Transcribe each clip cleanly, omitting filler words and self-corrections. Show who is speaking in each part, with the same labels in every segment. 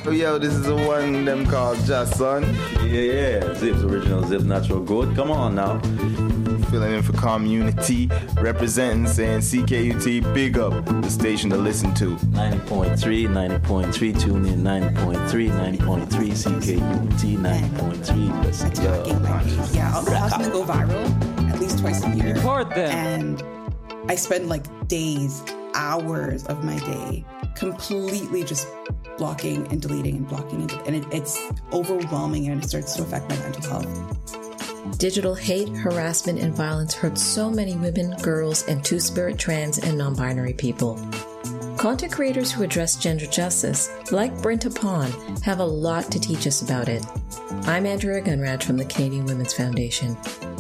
Speaker 1: Yo, this is the one them called Jason.
Speaker 2: Yeah. Zip's original Zip Natural Goat. Come on now.
Speaker 1: Filling in for community, representing, saying CKUT, big up, the station to listen to.
Speaker 2: 90.3, tune in 90.3, 90.3, CKUT, 90.3. Listen, yo.
Speaker 3: Yeah, I'll often go viral at least twice a year.
Speaker 4: Record them.
Speaker 3: And I spend like days, hours of my day completely just blocking and deleting and blocking. And it's overwhelming, and it starts to affect my mental health.
Speaker 5: Digital hate, harassment, and violence hurt so many women, girls, and two-spirit, trans, and non-binary people. Content creators who address gender justice, like Brinta Pon, have a lot to teach us about it. I'm Andrea Gunrad from the Canadian Women's Foundation.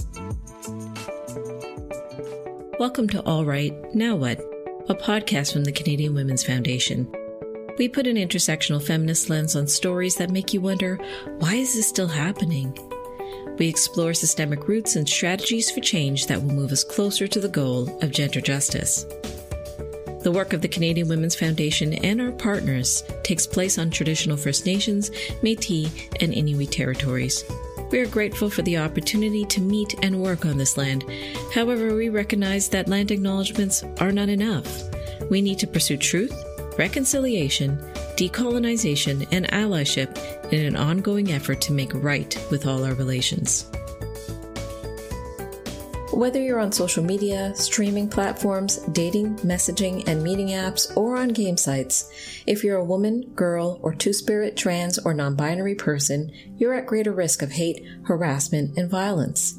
Speaker 5: Welcome to All Right, Now What? A podcast from the Canadian Women's Foundation. We put an intersectional feminist lens on stories that make you wonder, why is this still happening? We explore systemic roots and strategies for change that will move us closer to the goal of gender justice. The work of the Canadian Women's Foundation and our partners takes place on traditional First Nations, Métis, and Inuit territories. We are grateful for the opportunity to meet and work on this land. However, we recognize that land acknowledgements are not enough. We need to pursue truth, reconciliation, decolonization, and allyship in an ongoing effort to make right with all our relations. Whether you're on social media, streaming platforms, dating, messaging, and meeting apps, or on game sites, if you're a woman, girl, or two-spirit, trans, or non-binary person, you're at greater risk of hate, harassment, and violence.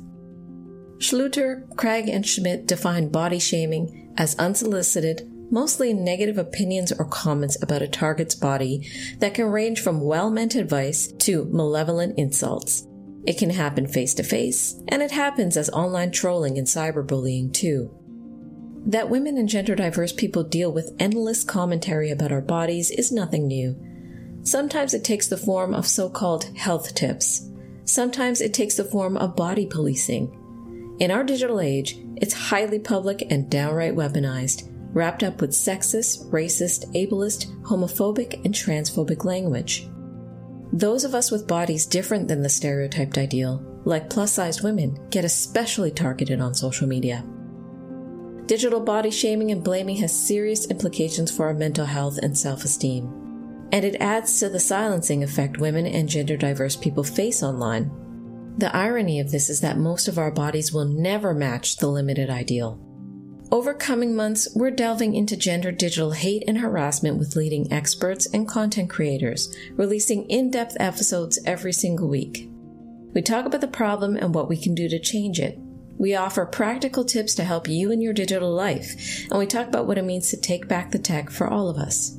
Speaker 5: Schluter, Craig, and Schmidt define body shaming as unsolicited, mostly negative opinions or comments about a target's body that can range from well-meant advice to malevolent insults. It can happen face-to-face, and it happens as online trolling and cyberbullying too. That women and gender-diverse people deal with endless commentary about our bodies is nothing new. Sometimes it takes the form of so-called health tips. Sometimes it takes the form of body policing. In our digital age, it's highly public and downright weaponized, wrapped up with sexist, racist, ableist, homophobic, and transphobic language. Those of us with bodies different than the stereotyped ideal, like plus-sized women, get especially targeted on social media. Digital body shaming and blaming has serious implications for our mental health and self-esteem. And it adds to the silencing effect women and gender-diverse people face online. The irony of this is that most of our bodies will never match the limited ideal. Over coming months, we're delving into gender digital hate and harassment with leading experts and content creators, releasing in-depth episodes every single week. We talk about the problem and what we can do to change it. We offer practical tips to help you in your digital life, and we talk about what it means to take back the tech for all of us.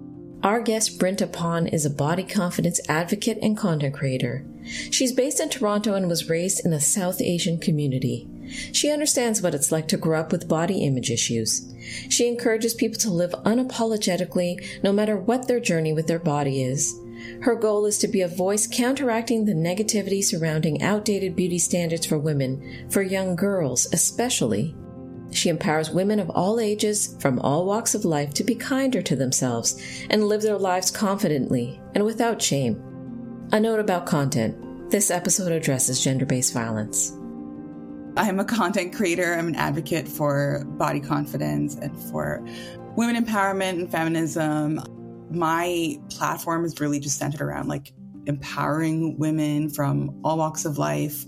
Speaker 5: Our guest, Brinta Pon, is a body confidence advocate and content creator. She's based in Toronto and was raised in the South Asian community. She understands what it's like to grow up with body image issues. She encourages people to live unapologetically, no matter what their journey with their body is. Her goal is to be a voice counteracting the negativity surrounding outdated beauty standards for women, for young girls especially. She empowers women of all ages, from all walks of life, to be kinder to themselves and live their lives confidently and without shame. A note about content. This episode addresses gender-based violence.
Speaker 3: I'm a content creator. I'm an advocate for body confidence and for women empowerment and feminism. My platform is really just centered around empowering women from all walks of life.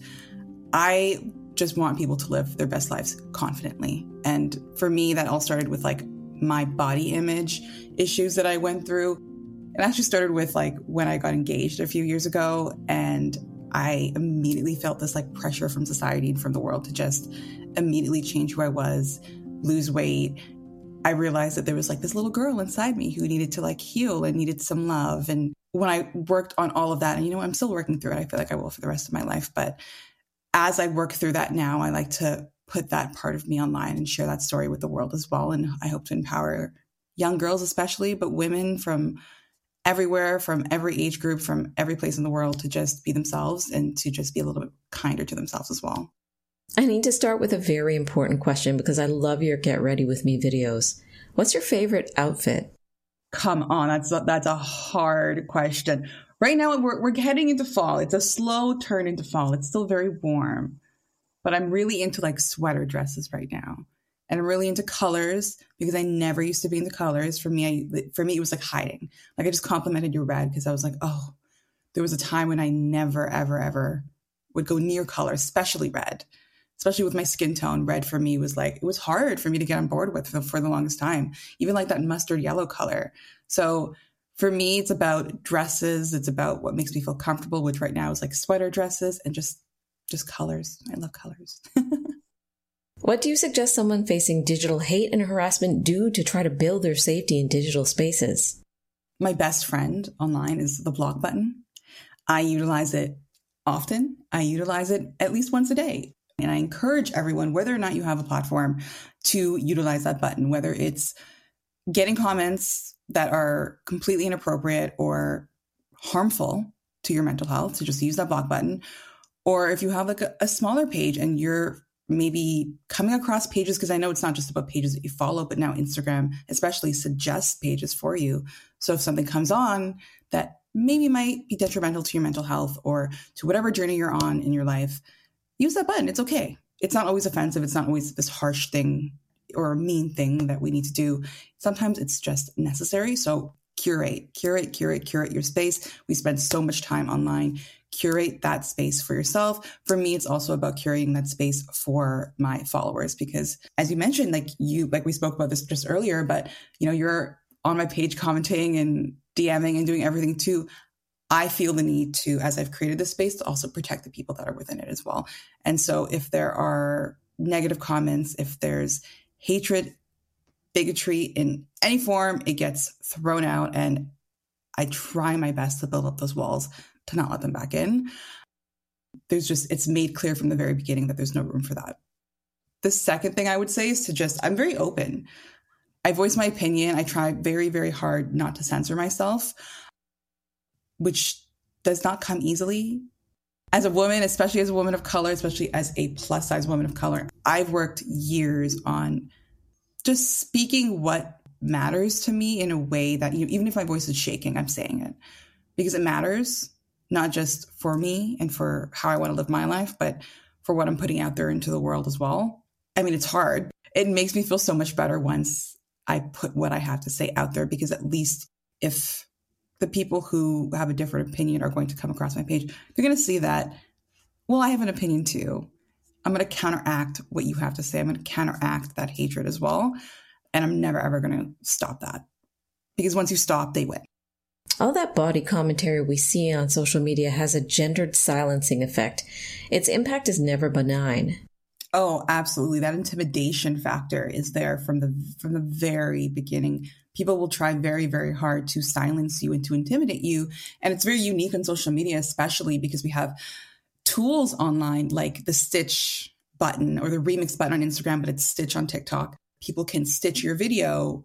Speaker 3: I just want people to live their best lives confidently. And for me, that all started with my body image issues that I went through. It actually started with when I got engaged a few years ago, and I immediately felt this pressure from society and from the world to just immediately change who I was, lose weight. I realized that there was this little girl inside me who needed to heal and needed some love. And when I worked on all of that, and I'm still working through it, I feel like I will for the rest of my life. But as I work through that now, I like to put that part of me online and share that story with the world as well. And I hope to empower young girls especially, but women from everywhere, from every age group, from every place in the world, to just be themselves and to just be a little bit kinder to themselves as well.
Speaker 5: I need to start with a very important question because I love your Get Ready With Me videos. What's your favorite outfit?
Speaker 3: Come on, that's a hard question. Right now, we're heading into fall. It's a slow turn into fall. It's still very warm, but I'm really into like sweater dresses right now, and I'm really into colors because I never used to be into colors. For me, it was like hiding. Like I just complimented your red because I was like, oh, there was a time when I never, ever, ever would go near color, especially red. Especially with my skin tone, red for me was like, it was hard for me to get on board with for the longest time, even like that mustard yellow color. So for me, it's about dresses. It's about what makes me feel comfortable, which right now is like sweater dresses and just colors. I love colors.
Speaker 5: What do you suggest someone facing digital hate and harassment do to try to build their safety in digital spaces?
Speaker 3: My best friend online is the block button. I utilize it often. I utilize it at least once a day. And I encourage everyone, whether or not you have a platform, to utilize that button, whether it's getting comments that are completely inappropriate or harmful to your mental health, to just use that block button. Or if you have like a smaller page and you're maybe coming across pages, because I know it's not just about pages that you follow, but now Instagram especially suggests pages for you. So if something comes on that maybe might be detrimental to your mental health or to whatever journey you're on in your life, use that button. It's okay. It's not always offensive. It's not always this harsh thing or a mean thing that we need to do. Sometimes it's just necessary. So curate your space. We spend so much time online. Curate that space for yourself. For me, it's also about curating that space for my followers, because as you mentioned, like we spoke about this just earlier, but you're on my page commenting and DMing and doing everything too. I feel the need to, as I've created this space, to also protect the people that are within it as well. And so if there are negative comments, if there's hatred, bigotry in any form, it gets thrown out. And I try my best to build up those walls to not let them back in. It's made clear from the very beginning that there's no room for that. The second thing I would say is I'm very open. I voice my opinion. I try very, very hard not to censor myself, which does not come easily. As a woman, especially as a woman of color, especially as a plus size woman of color, I've worked years on just speaking what matters to me in a way that even if my voice is shaking, I'm saying it because it matters, not just for me and for how I want to live my life, but for what I'm putting out there into the world as well. I mean, it's hard. It makes me feel so much better once I put what I have to say out there, because at least if the people who have a different opinion are going to come across my page, they're going to see that, well, I have an opinion too. I'm going to counteract what you have to say. I'm going to counteract that hatred as well. And I'm never, ever going to stop that. Because once you stop, they win.
Speaker 5: All that body commentary we see on social media has a gendered silencing effect. Its impact is never benign.
Speaker 3: Oh, absolutely. That intimidation factor is there from the very beginning. People will try very, very hard to silence you and to intimidate you. And it's very unique on social media, especially because we have tools online like the stitch button or the remix button on Instagram, but it's stitch on TikTok. People can stitch your video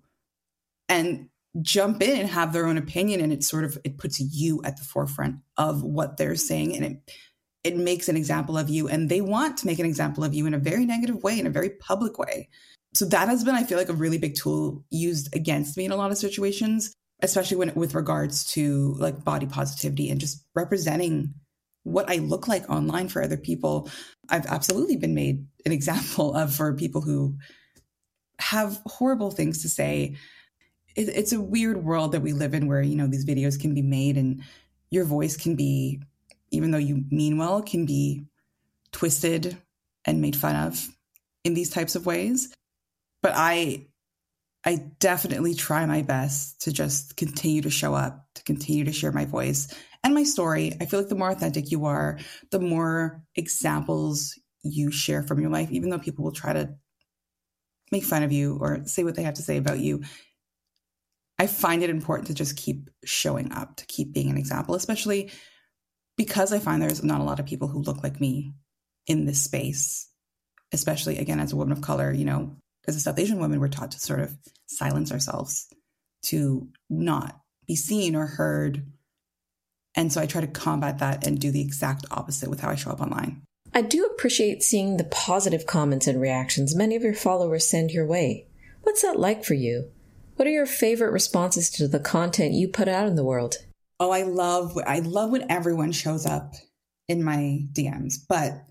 Speaker 3: and jump in and have their own opinion. And it puts you at the forefront of what they're saying. And it makes an example of you, and they want to make an example of you in a very negative way, in a very public way. So that has been, I feel like, a really big tool used against me in a lot of situations, especially with regards to like body positivity and just representing what I look like online for other people. I've absolutely been made an example of for people who have horrible things to say. It's a weird world that we live in where, these videos can be made and your voice can be, even though you mean well, can be twisted and made fun of in these types of ways. But I definitely try my best to just continue to show up, to continue to share my voice and my story. I feel like the more authentic you are, the more examples you share from your life, even though people will try to make fun of you or say what they have to say about you. I find it important to just keep showing up, to keep being an example, especially because I find there's not a lot of people who look like me in this space, especially, again, as a woman of color. As a South Asian woman, we're taught to sort of silence ourselves, to not be seen or heard. And so I try to combat that and do the exact opposite with how I show up online.
Speaker 5: I do appreciate seeing the positive comments and reactions many of your followers send your way. What's that like for you? What are your favorite responses to the content you put out in the world?
Speaker 3: Oh, I love when everyone shows up in my DMs, but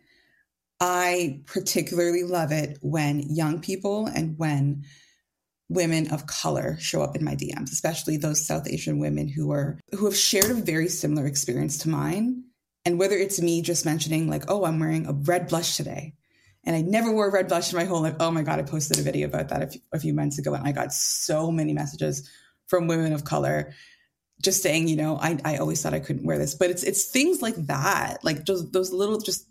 Speaker 3: I particularly love it when young people and when women of color show up in my DMs, especially those South Asian women who have shared a very similar experience to mine. And whether it's me just mentioning like, oh, I'm wearing a red blush today, and I never wore red blush in my whole life. Oh my God, I posted a video about that a few months ago, and I got so many messages from women of color just saying, you know, I always thought I couldn't wear this. But it's things like that, like those little, just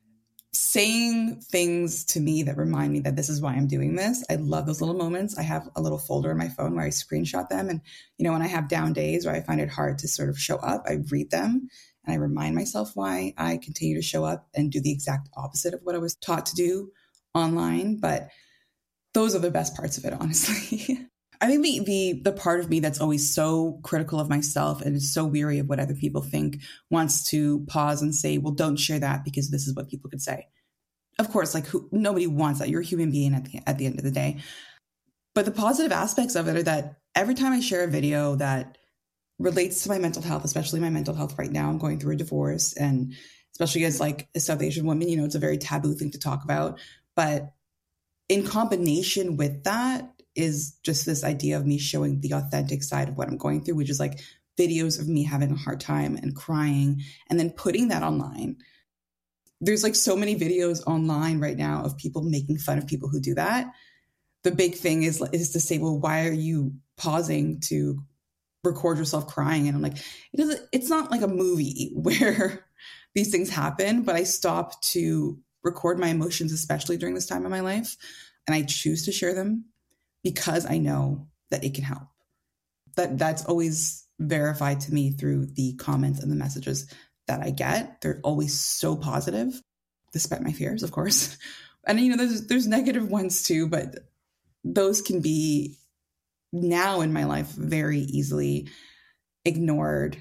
Speaker 3: saying things to me that remind me that this is why I'm doing this. I love those little moments. I have a little folder in my phone where I screenshot them. And, you know, when I have down days where I find it hard to sort of show up, I read them and I remind myself why I continue to show up and do the exact opposite of what I was taught to do online. But those are the best parts of it, honestly. I think the part of me that's always so critical of myself and is so weary of what other people think wants to pause and say, well, don't share that because this is what people could say. Of course, like nobody wants that. You're a human being at the end of the day. But the positive aspects of it are that every time I share a video that relates to my mental health, especially my mental health right now, I'm going through a divorce, and especially as like a South Asian woman, you know, it's a very taboo thing to talk about. But in combination with that is just this idea of me showing the authentic side of what I'm going through, which is like videos of me having a hard time and crying and then putting that online. There's like so many videos online right now of people making fun of people who do that. The big thing is to say, well, why are you pausing to record yourself crying? And I'm like, it's not like a movie where these things happen, but I stop to record my emotions, especially during this time of my life. And I choose to share them because I know that it can help. That's always verified to me through the comments and the messages that I get. They're always so positive, despite my fears, of course. And, you know, there's negative ones too, but those can be now in my life very easily ignored.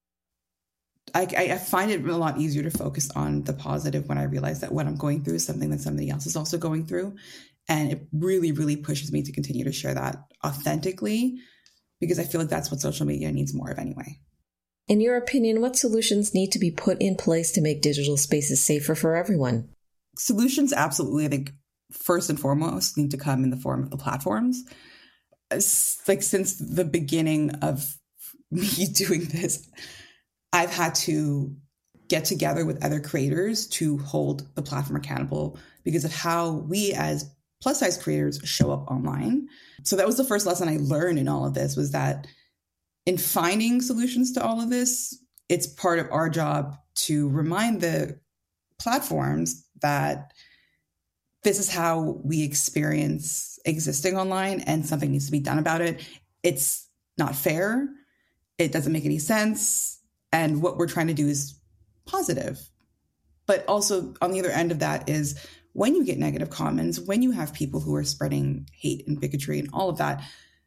Speaker 3: I find it a lot easier to focus on the positive when I realize that what I'm going through is something that somebody else is also going through. And it really, really pushes me to continue to share that authentically, because I feel like that's what social media needs more of anyway.
Speaker 5: In your opinion, what solutions need to be put in place to make digital spaces safer for everyone?
Speaker 3: Solutions, absolutely. I think first and foremost need to come in the form of the platforms. Like since the beginning of me doing this, I've had to get together with other creators to hold the platform accountable because of how we as plus size creators show up online. So that was the first lesson I learned in all of this, was that in finding solutions to all of this, it's part of our job to remind the platforms that this is how we experience existing online and something needs to be done about it. It's not fair. It doesn't make any sense. And what we're trying to do is positive. But also on the other end of that is when you get negative comments, when you have people who are spreading hate and bigotry and all of that,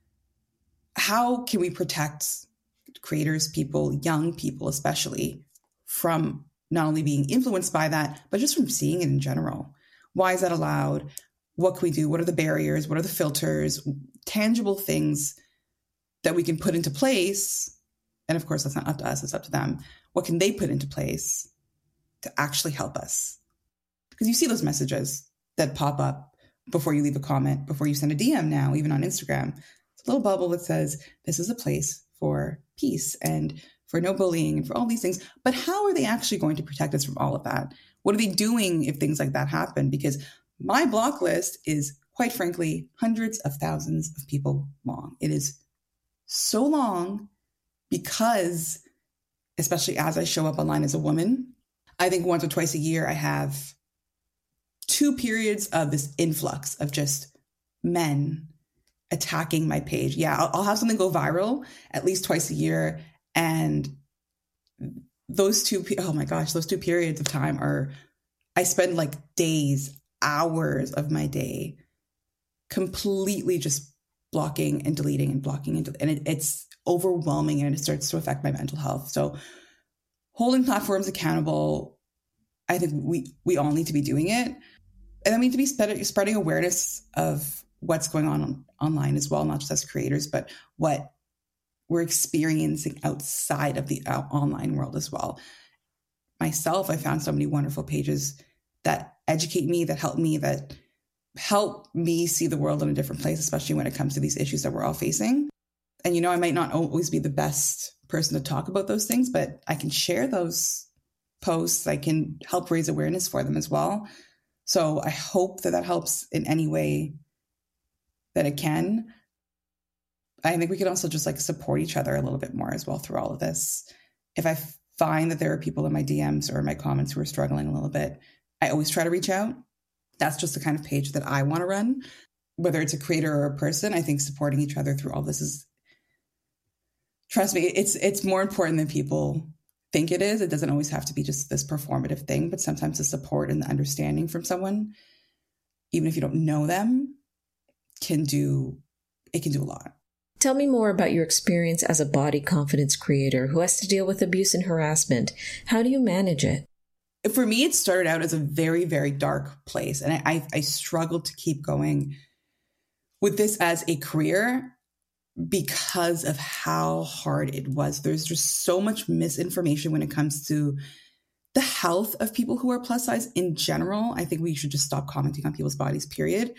Speaker 3: how can we protect creators, people, young people especially, from not only being influenced by that, but just from seeing it in general? Why is that allowed? What can we do? What are the barriers? What are the filters? Tangible things that we can put into place. And of course, that's not up to us, it's up to them. What can they put into place to actually help us? Because you see those messages that pop up before you leave a comment, before you send a DM now, even on Instagram. It's a little bubble that says, this is a place for peace and for no bullying and for all these things. But how are they actually going to protect us from all of that? What are they doing if things like that happen? Because my block list is, quite frankly, hundreds of thousands of people long. It is so long because, especially as I show up online as a woman, I think once or twice a year, I have 2 periods of this influx of just men attacking my page. Yeah, I'll have something go viral at least twice a year. And those 2 periods of time I spend like days, hours of my day completely just blocking and deleting and blocking and it's overwhelming, and it starts to affect my mental health. So holding platforms accountable, I think we all need to be doing it. And I mean to be spreading awareness of what's going on online as well, not just as creators, but what we're experiencing outside of the online world as well. Myself, I found so many wonderful pages that educate me, that help me see the world in a different place, especially when it comes to these issues that we're all facing. And, you know, I might not always be the best person to talk about those things, but I can share those posts. I can help raise awareness for them as well. So I hope that helps in any way that it can. I think we could also just like support each other a little bit more as well through all of this. If I find that there are people in my DMs or my comments who are struggling a little bit, I always try to reach out. That's just the kind of page that I want to run. Whether it's a creator or a person, I think supporting each other through all this is, trust me, it's more important than people think it is. It doesn't always have to be just this performative thing, but sometimes the support and the understanding from someone, even if you don't know them, can do a lot.
Speaker 5: Tell me more about your experience as a body confidence creator who has to deal with abuse and harassment. How do you manage it?
Speaker 3: For me, it started out as a very, very dark place. And I struggled to keep going with this as a career because of how hard it was. There's just so much misinformation when it comes to the health of people who are plus size in general. I think we should just stop commenting on people's bodies, period.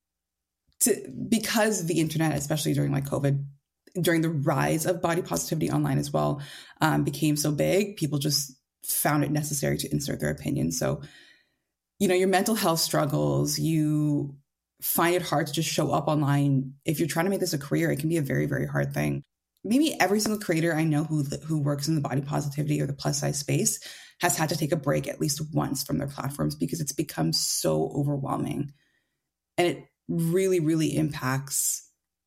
Speaker 3: Because the internet, especially during like COVID, during the rise of body positivity online as well, became so big, people just found it necessary to insert their opinion. So, you know, your mental health struggles, you find it hard to just show up online. If you're trying to make this a career, it can be a very, very hard thing. Maybe every single creator I know who works in the body positivity or the plus size space has had to take a break at least once from their platforms because it's become so overwhelming. And it really, really impacts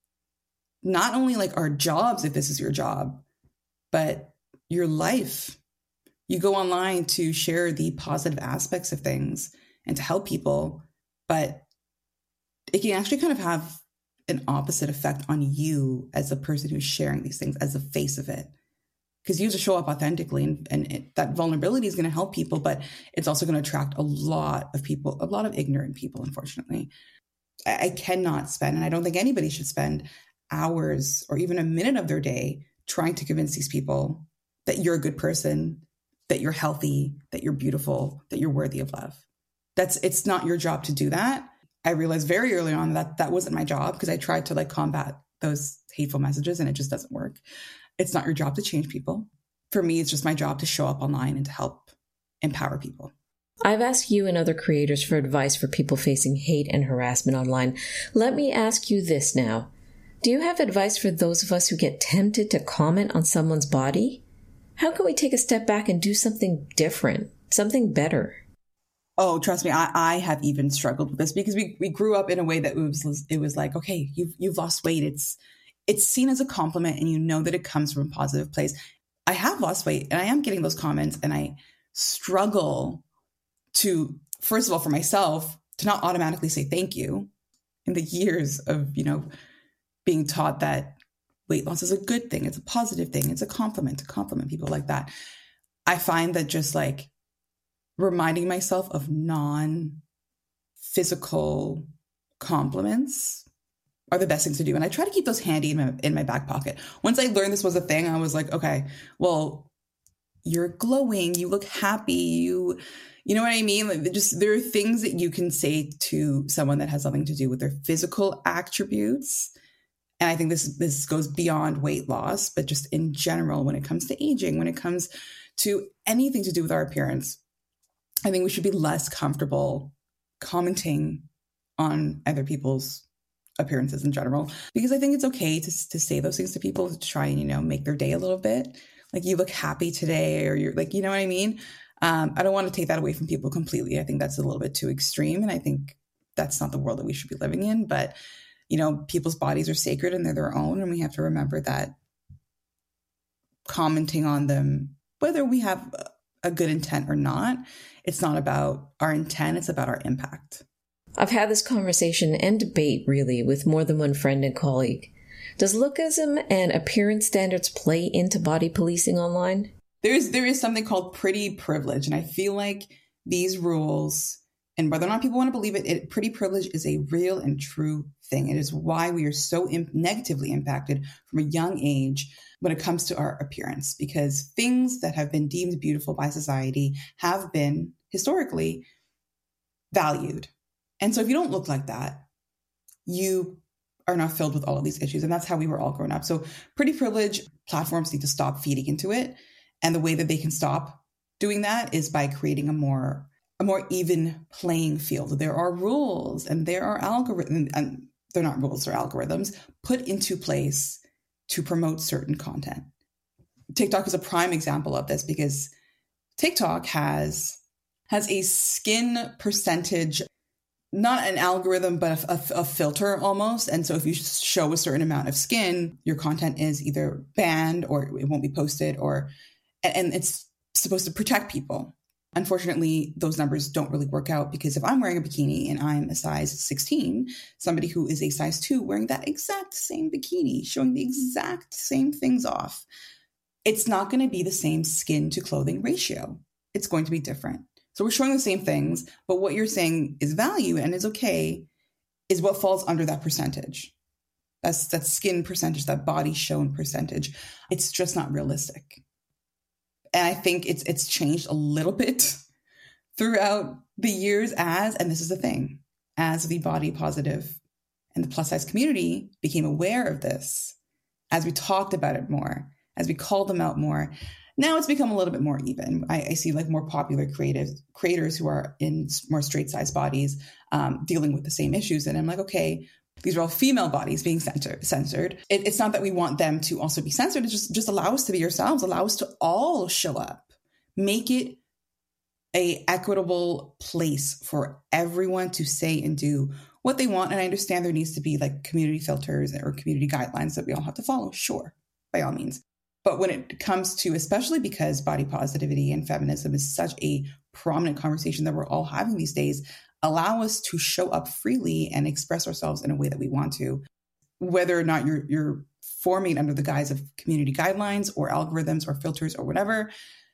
Speaker 3: not only like our jobs, if this is your job, but your life. You go online to share the positive aspects of things and to help people, but it can actually kind of have an opposite effect on you as a person who's sharing these things, as the face of it. Because you have to show up authentically, and that vulnerability is going to help people, but it's also going to attract a lot of people, a lot of ignorant people, unfortunately. I cannot spend, and I don't think anybody should spend hours or even a minute of their day trying to convince these people that you're a good person, that you're healthy, that you're beautiful, that you're worthy of love. It's not your job to do that. I realized very early on that wasn't my job because I tried to like combat those hateful messages and it just doesn't work. It's not your job to change people. For me, it's just my job to show up online and to help empower people.
Speaker 5: I've asked you and other creators for advice for people facing hate and harassment online. Let me ask you this now. Do you have advice for those of us who get tempted to comment on someone's body? How can we take a step back and do something different, something better?
Speaker 3: Oh, trust me, I have even struggled with this because we grew up in a way that it was like, okay, you've lost weight. It's seen as a compliment and you know that it comes from a positive place. I have lost weight and I am getting those comments and I struggle to, first of all, for myself, to not automatically say thank you in the years of, you know, being taught that weight loss is a good thing. It's a positive thing. It's a compliment to compliment people like that. I find that just like reminding myself of non-physical compliments are the best things to do. And I try to keep those handy in my back pocket. Once I learned this was a thing, I was like, okay, well, you're glowing. You look happy. You know what I mean? Like, just there are things that you can say to someone that has something to do with their physical attributes. And I think this goes beyond weight loss, but just in general, when it comes to aging, when it comes to anything to do with our appearance, I think we should be less comfortable commenting on other people's appearances in general, because I think it's okay to say those things to people to try and, you know, make their day a little bit. Like, you look happy today, or you're like, you know what I mean? I don't want to take that away from people completely. I think that's a little bit too extreme. And I think that's not the world that we should be living in. But, you know, people's bodies are sacred and they're their own. And we have to remember that commenting on them, whether we have a good intent or not, it's not about our intent. It's about our impact.
Speaker 5: I've had this conversation and debate, really, with more than one friend and colleague. Does lookism and appearance standards play into body policing online?
Speaker 3: There is something called pretty privilege. And I feel like these rules And whether or not people want to believe it, pretty privilege is a real and true thing. It is why we are so negatively impacted from a young age when it comes to our appearance, because things that have been deemed beautiful by society have been historically valued. And so if you don't look like that, you are not filled with all of these issues. And that's how we were all grown up. So pretty privilege platforms need to stop feeding into it. And the way that they can stop doing that is by creating a more even playing field. There are rules and there are algorithms, and they're not rules, they're algorithms put into place to promote certain content. TikTok is a prime example of this because TikTok has a skin percentage, not an algorithm, but a filter almost. And so if you show a certain amount of skin, your content is either banned or it won't be posted, and it's supposed to protect people. Unfortunately, those numbers don't really work out because if I'm wearing a bikini and I'm a size 16, somebody who is a size 2 wearing that exact same bikini, showing the exact same things off, it's not going to be the same skin to clothing ratio. It's going to be different. So we're showing the same things, but what you're saying is value and is okay is what falls under that percentage. That's that skin percentage, that body shown percentage. It's just not realistic. And I think it's changed a little bit throughout the years and this is the thing, as the body positive and the plus size community became aware of this, as we talked about it more, as we called them out more, now it's become a little bit more even. I see like more popular creators who are in more straight size bodies dealing with the same issues. And I'm like, okay, these are all female bodies being censored. It's not that we want them to also be censored. It's just allow us to be ourselves, allow us to all show up, make it a equitable place for everyone to say and do what they want. And I understand there needs to be like community filters or community guidelines that we all have to follow. Sure, by all means. But when it comes to, especially because body positivity and feminism is such a prominent conversation that we're all having these days, allow us to show up freely and express ourselves in a way that we want to, whether or not you're forming under the guise of community guidelines or algorithms or filters or whatever,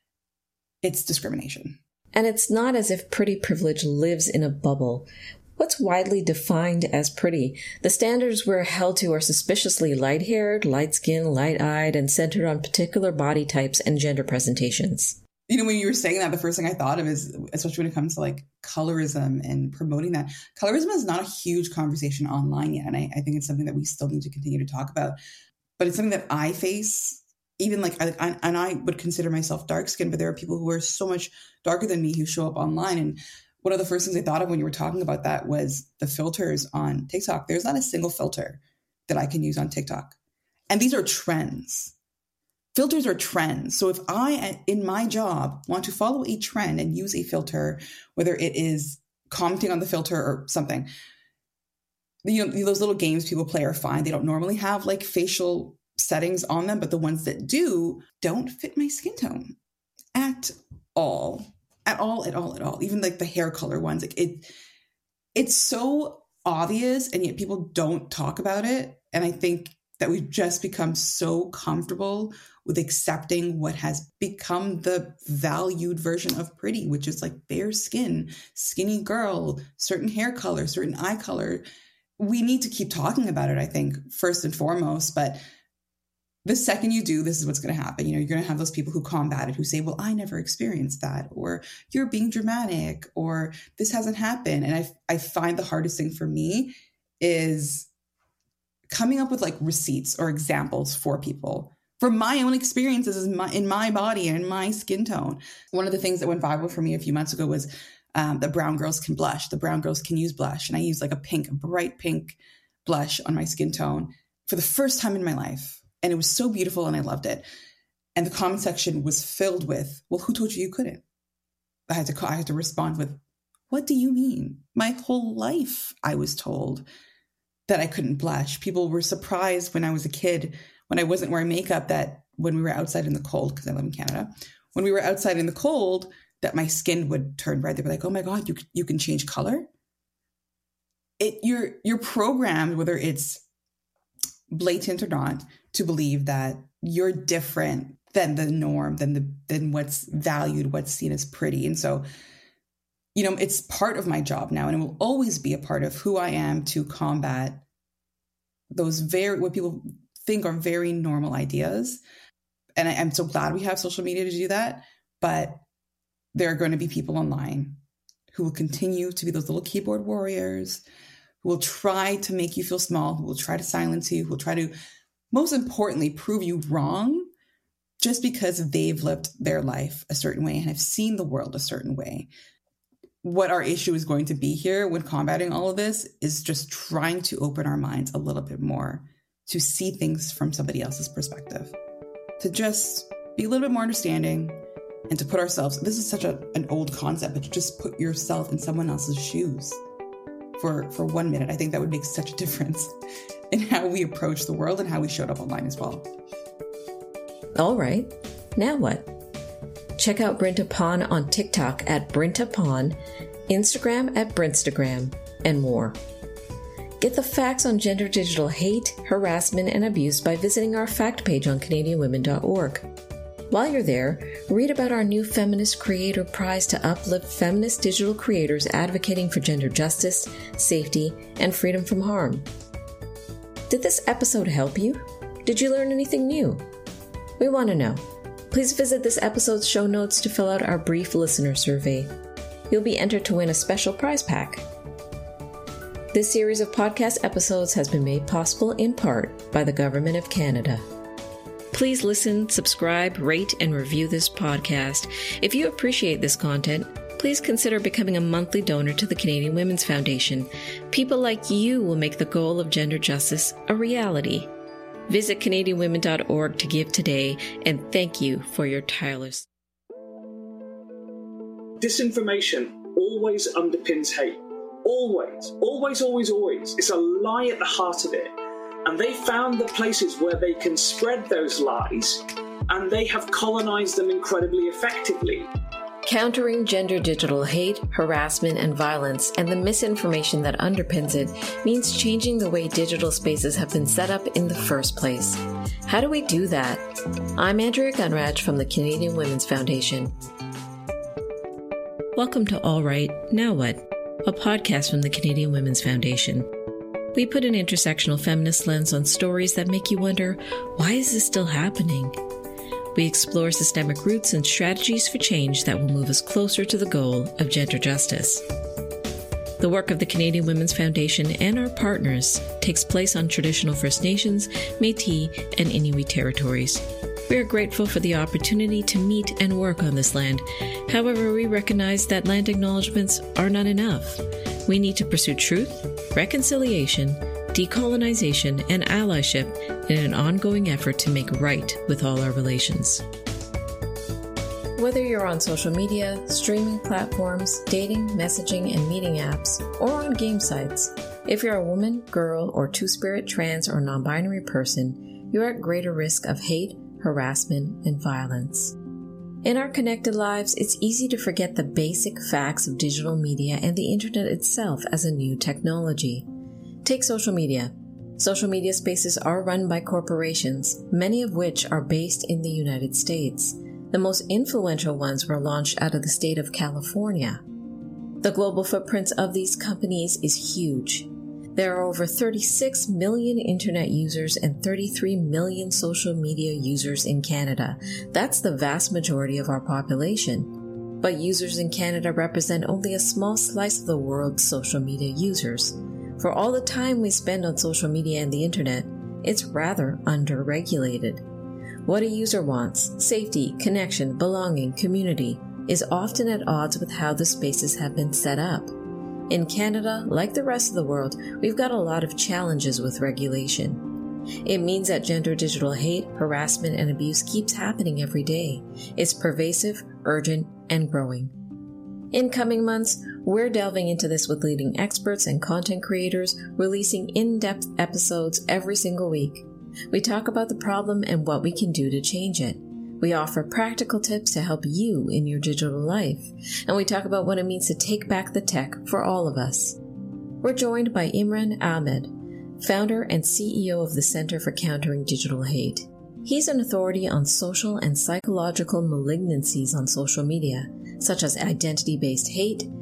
Speaker 3: it's discrimination.
Speaker 5: And it's not as if pretty privilege lives in a bubble. What's widely defined as pretty? The standards we're held to are suspiciously light-haired, light-skinned, light-eyed, and centered on particular body types and gender presentations.
Speaker 3: You know, when you were saying that, the first thing I thought of is, especially when it comes to like colorism and promoting that, colorism is not a huge conversation online yet. And I think it's something that we still need to continue to talk about. But it's something that I face, even like, and I would consider myself dark-skinned, but there are people who are so much darker than me who show up online. And one of the first things I thought of when you were talking about that was the filters on TikTok. There's not a single filter that I can use on TikTok. And these are trends. Filters are trends. So if I, in my job, want to follow a trend and use a filter, whether it is commenting on the filter or something, you know, those little games people play are fine. They don't normally have like facial settings on them, but the ones that do don't fit my skin tone at all. At all. Even like the hair color ones, like it's so obvious, and yet people don't talk about it. And I think that we've just become so comfortable with accepting what has become the valued version of pretty, which is like bare skin, skinny girl, certain hair color, certain eye color. We need to keep talking about it, I think, first and foremost. But the second you do, this is what's going to happen. You know, you're going to have those people who combat it, who say, well, I never experienced that, or you're being dramatic, or this hasn't happened. And I find the hardest thing for me is coming up with like receipts or examples for people from my own experiences in my body and in my skin tone. One of the things that went viral for me a few months ago was that brown girls can blush. The brown girls can use blush. And I used like a bright pink blush on my skin tone for the first time in my life. And it was so beautiful and I loved it. And the comment section was filled with, well, who told you you couldn't? I had to respond with, what do you mean? My whole life I was told that I couldn't blush. People were surprised when I was a kid, when I wasn't wearing makeup, that when we were outside in the cold, because I live in Canada, when we were outside in the cold, that my skin would turn red. They'd be like, oh my God, you can change color? You're programmed, whether it's blatant or not, to believe that you're different than the norm, than what's valued, what's seen as pretty. And so it's part of my job now, and it will always be a part of who I am to combat those what people think are very normal ideas. And I'm so glad we have social media to do that. But there are going to be people online who will continue to be those little keyboard warriors, who will try to make you feel small, who will try to silence you, who will try to, most importantly, prove you wrong just because they've lived their life a certain way and have seen the world a certain way. What our issue is going to be here when combating all of this is just trying to open our minds a little bit more to see things from somebody else's perspective, to just be a little bit more understanding, and to put ourselves, this is such an old concept, but to just put yourself in someone else's shoes for 1 minute. I think that would make such a difference in how we approach the world and how we showed up online as well.
Speaker 5: All right, now what? Check out Brinta Pawn on TikTok at Brinta Pawn, Instagram at Brinstagram, and more. Get the facts on gender digital hate, harassment, and abuse by visiting our fact page on CanadianWomen.org. While you're there, read about our new Feminist Creator Prize to uplift feminist digital creators advocating for gender justice, safety, and freedom from harm. Did this episode help you? Did you learn anything new? We want to know. Please visit this episode's show notes to fill out our brief listener survey. You'll be entered to win a special prize pack. This series of podcast episodes has been made possible in part by the Government of Canada. Please listen, subscribe, rate, and review this podcast. If you appreciate this content, please consider becoming a monthly donor to the Canadian Women's Foundation. People like you will make the goal of gender justice a reality. Visit CanadianWomen.org to give today, and thank you for your tireless.
Speaker 4: Disinformation always underpins hate. Always, always, always, always. It's a lie at the heart of it. And they found the places where they can spread those lies, and they have colonized them incredibly effectively.
Speaker 5: Countering gender digital hate, harassment, and violence, and the misinformation that underpins it, means changing the way digital spaces have been set up in the first place. How do we do that? I'm Andrea Gunraj from the Canadian Women's Foundation. Welcome to All Right, Now What? A podcast from the Canadian Women's Foundation. We put an intersectional feminist lens on stories that make you wonder, why is this still happening? We explore systemic roots and strategies for change that will move us closer to the goal of gender justice. The work of the Canadian Women's Foundation and our partners takes place on traditional First Nations, Métis, and Inuit territories. We are grateful for the opportunity to meet and work on this land. However, we recognize that land acknowledgements are not enough. We need to pursue truth, reconciliation, decolonization, and allyship in an ongoing effort to make right with all our relations. Whether you're on social media, streaming platforms, dating, messaging, and meeting apps, or on game sites, if you're a woman, girl, or two-spirit, trans, or non-binary person, you're at greater risk of hate, harassment, and violence. In our connected lives, it's easy to forget the basic facts of digital media and the internet itself as a new technology. Take social media. Social media spaces are run by corporations, many of which are based in the United States. The most influential ones were launched out of the state of California. The global footprint of these companies is huge. There are over 36 million internet users and 33 million social media users in Canada. That's the vast majority of our population. But users in Canada represent only a small slice of the world's social media users. For all the time we spend on social media and the internet, it's rather under-regulated. What a user wants, safety, connection, belonging, community, is often at odds with how the spaces have been set up. In Canada, like the rest of the world, we've got a lot of challenges with regulation. It means that gender digital hate, harassment, and abuse keeps happening every day. It's pervasive, urgent, and growing. In coming months, we're delving into this with leading experts and content creators, releasing in-depth episodes every single week. We talk about the problem and what we can do to change it. We offer practical tips to help you in your digital life, and we talk about what it means to take back the tech for all of us. We're joined by Imran Ahmed, founder and CEO of the Center for Countering Digital Hate. He's an authority on social and psychological malignancies on social media, such as identity-based hate,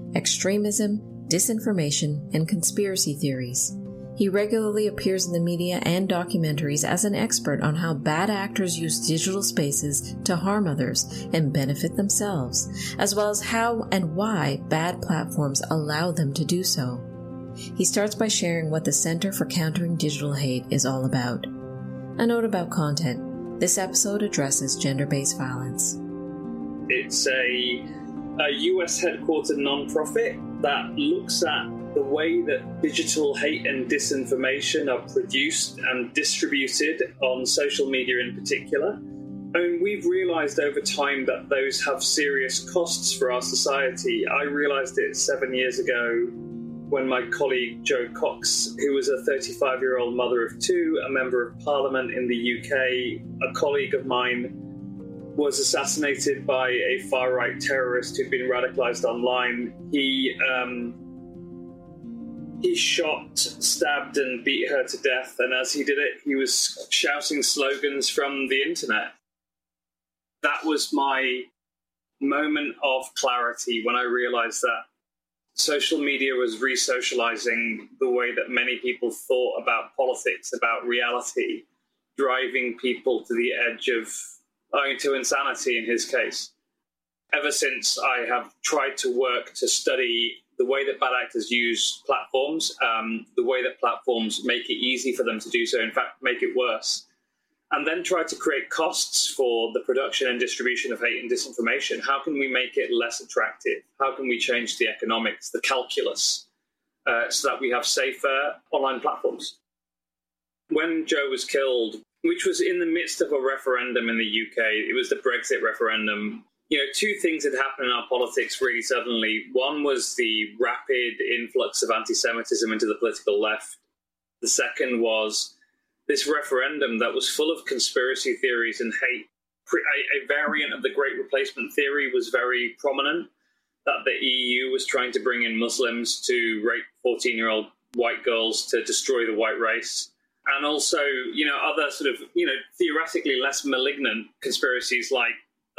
Speaker 5: extremism, disinformation, and conspiracy theories. He regularly appears in the media and documentaries as an expert on how bad actors use digital spaces to harm others and benefit themselves, as well as how and why bad platforms allow them to do so. He starts by sharing what the Center for Countering Digital Hate is all about. A note about content. This episode addresses gender-based violence.
Speaker 4: It's a US headquartered nonprofit that looks at the way that digital hate and disinformation are produced and distributed on social media in particular. I mean, we've realized over time that those have serious costs for our society. I realized it 7 years ago when my colleague Jo Cox, who was a 35-year-old mother of two, a member of parliament in the UK, a colleague of mine, was assassinated by a far-right terrorist who'd been radicalized online. He shot, stabbed, and beat her to death. And as he did it, he was shouting slogans from the internet. That was my moment of clarity when I realized that social media was re-socializing the way that many people thought about politics, about reality, driving people to the edge of to insanity in his case. Ever since I have tried to work to study the way that bad actors use platforms, the way that platforms make it easy for them to do so, in fact, make it worse, and then try to create costs for the production and distribution of hate and disinformation. How can we make it less attractive? How can we change the economics, the calculus, so that we have safer online platforms? When Jo was killed, which was in the midst of a referendum in the UK, it was the Brexit referendum. You know, two things had happened in our politics really suddenly. One was the rapid influx of anti-Semitism into the political left. The second was this referendum that was full of conspiracy theories and hate. A variant of the Great Replacement theory was very prominent, that the EU was trying to bring in Muslims to rape 14-year-old white girls to destroy the white race. And also, you know, other sort of, you know, theoretically less malignant conspiracies like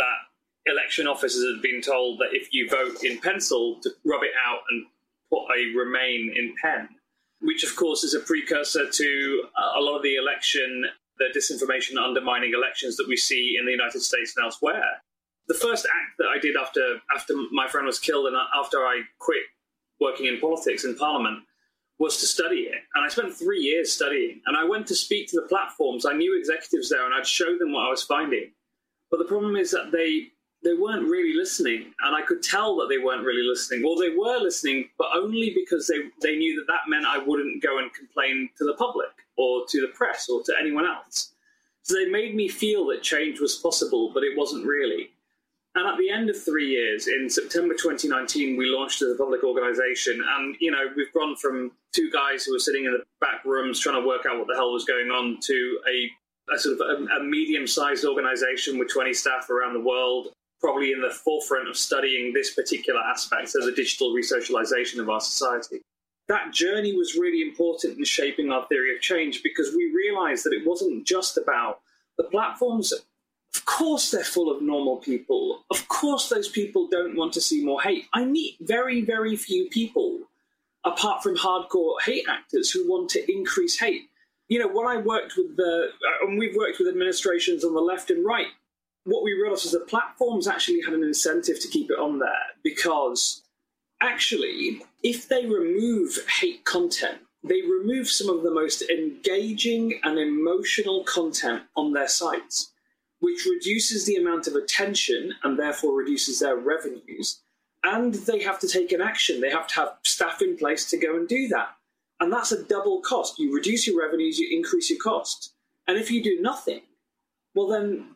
Speaker 4: that election officers had been told that if you vote in pencil, to rub it out and put a Remain in pen, which of course is a precursor to a lot of the disinformation undermining elections that we see in the United States and elsewhere. The first act that I did after my friend was killed and after I quit working in politics in Parliament was to study it. And I spent 3 years studying. And I went to speak to the platforms. I knew executives there and I'd show them what I was finding. But the problem is that they weren't really listening. And I could tell that they weren't really listening. Well, they were listening, but only because they knew that that meant I wouldn't go and complain to the public or to the press or to anyone else. So they made me feel that change was possible, but it wasn't really. And at the end of 3 years, in September 2019, we launched as a public organization. And, you know, we've gone from two guys who were sitting in the back rooms trying to work out what the hell was going on to a sort of a medium-sized organization with 20 staff around the world, probably in the forefront of studying this particular aspect of the digital resocialization of our society. That journey was really important in shaping our theory of change because we realized that it wasn't just about the platforms. Of course they're full of normal people. Of course those people don't want to see more hate. I meet very, very few people, apart from hardcore hate actors, who want to increase hate. You know, when I worked with and we've worked with administrations on the left and right, what we realized is that platforms actually had an incentive to keep it on there because actually, if they remove hate content, they remove some of the most engaging and emotional content on their sites, which reduces the amount of attention and therefore reduces their revenues. And they have to take an action. They have to have staff in place to go and do that. And that's a double cost. You reduce your revenues, you increase your costs. And if you do nothing, well then,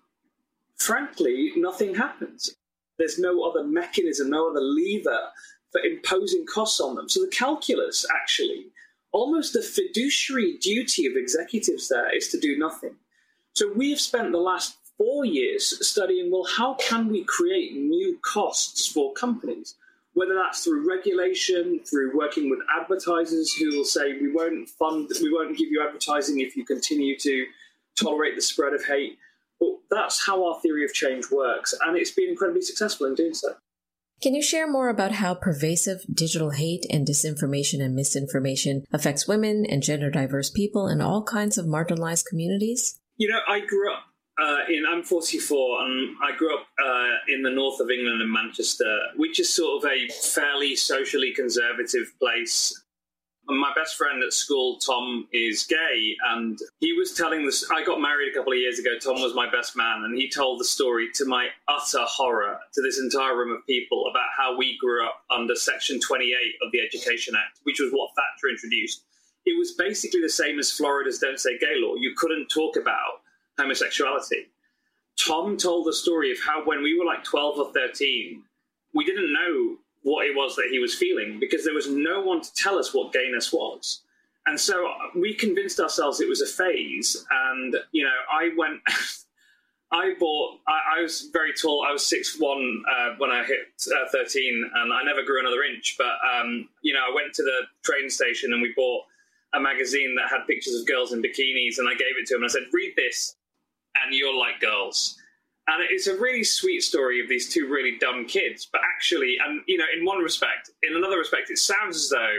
Speaker 4: frankly, nothing happens. There's no other mechanism, no other lever for imposing costs on them. So the calculus, actually, almost the fiduciary duty of executives there is to do nothing. So we have spent the last 4 years studying, well, how can we create new costs for companies? Whether that's through regulation, through working with advertisers who will say, we won't give you advertising if you continue to tolerate the spread of hate. But that's how our theory of change works. And it's been incredibly successful in doing so.
Speaker 5: Can you share more about how pervasive digital hate and disinformation and misinformation affects women and gender diverse people in all kinds of marginalized communities?
Speaker 4: You know, I grew up I'm 44, and I grew up in the north of England in Manchester, which is sort of a fairly socially conservative place. And my best friend at school, Tom, is gay, and he was telling this. I got married a couple of years ago. Tom was my best man, and he told the story, to my utter horror, to this entire room of people, about how we grew up under Section 28 of the Education Act, which was what Thatcher introduced. It was basically the same as Florida's Don't Say Gay law. You couldn't talk about homosexuality. Tom told the story of how when we were like 12 or 13, we didn't know what it was that he was feeling because there was no one to tell us what gayness was. And so we convinced ourselves it was a phase. And, you know, I was very tall. I was 6'1" when I hit 13, and I never grew another inch. But, you know, I went to the train station and we bought a magazine that had pictures of girls in bikinis, and I gave it to him and I said, read this and you'll like girls. And it's a really sweet story of these two really dumb kids. But actually, and, you know, in one respect, in another respect, it sounds as though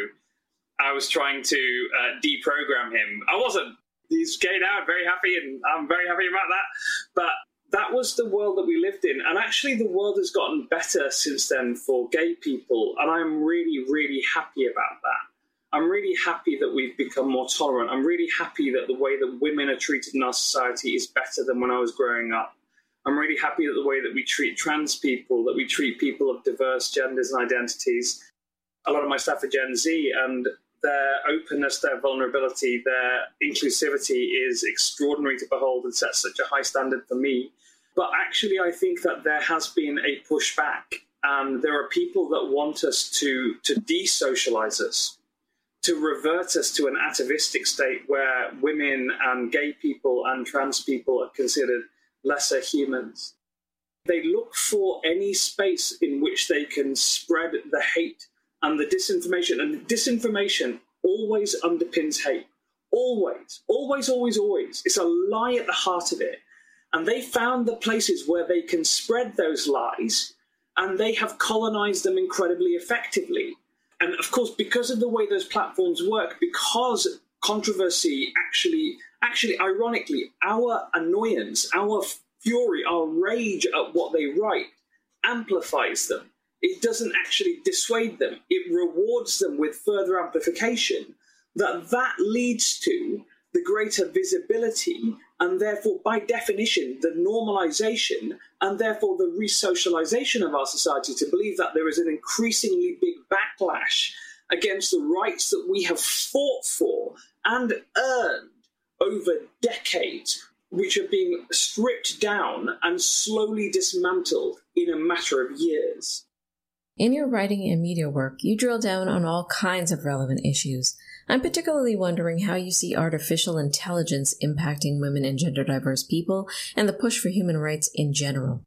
Speaker 4: I was trying to deprogram him. I wasn't. He's gay now, very happy, and I'm very happy about that. But that was the world that we lived in. And actually, the world has gotten better since then for gay people. And I'm really, really happy about that. I'm really happy that we've become more tolerant. I'm really happy that the way that women are treated in our society is better than when I was growing up. I'm really happy that the way that we treat trans people, that we treat people of diverse genders and identities. A lot of my staff are Gen Z, and their openness, their vulnerability, their inclusivity is extraordinary to behold and sets such a high standard for me. But actually, I think that there has been a pushback, and there are people that want us to de-socialize us, to revert us to an atavistic state where women and gay people and trans people are considered lesser humans. They look for any space in which they can spread the hate and the disinformation. And the disinformation always underpins hate. Always, always, always, always. It's a lie at the heart of it. And they found the places where they can spread those lies, and they have colonized them incredibly effectively. And of course, because of the way those platforms work, because controversy actually, ironically, our annoyance, our fury, our rage at what they write amplifies them. It doesn't actually dissuade them. It rewards them with further amplification. That leads to the greater visibility, and therefore, by definition, the normalization, and therefore the re-socialization of our society to believe that there is an increasingly big backlash against the rights that we have fought for and earned over decades, which are being stripped down and slowly dismantled in a matter of years.
Speaker 5: In your writing and media work, you drill down on all kinds of relevant issues. I'm particularly wondering how you see artificial intelligence impacting women and gender diverse people and the push for human rights in general.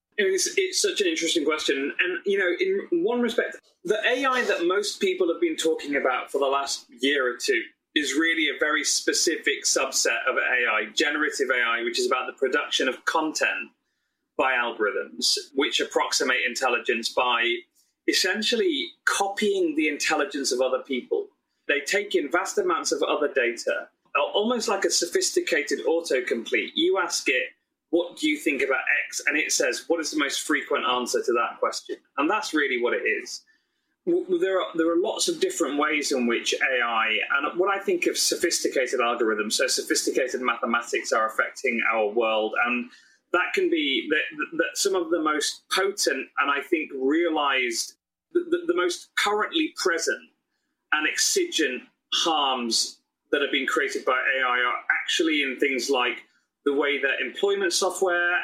Speaker 4: It's such an interesting question. And, you know, in one respect, the AI that most people have been talking about for the last year or two is really a very specific subset of AI, generative AI, which is about the production of content by algorithms, which approximate intelligence by essentially copying the intelligence of other people. They take in vast amounts of other data, almost like a sophisticated autocomplete. You ask it, what do you think about X? And it says, what is the most frequent answer to that question? And that's really what it is. There are lots of different ways in which AI, and what I think of sophisticated algorithms, so sophisticated mathematics, are affecting our world. And that can be that some of the most potent and I think realized, the most currently present and exigent harms that have been created by AI are actually in things like the way that employment software,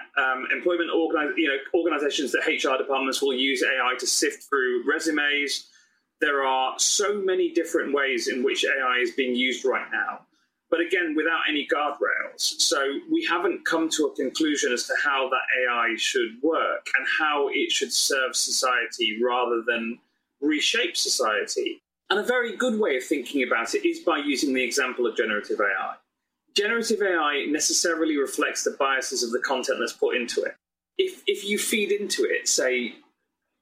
Speaker 4: organizations, that HR departments will use AI to sift through resumes. There are so many different ways in which AI is being used right now, but again, without any guardrails. So we haven't come to a conclusion as to how that AI should work and how it should serve society rather than reshape society. And a very good way of thinking about it is by using the example of generative AI. Generative AI necessarily reflects the biases of the content that's put into it. If you feed into it, say,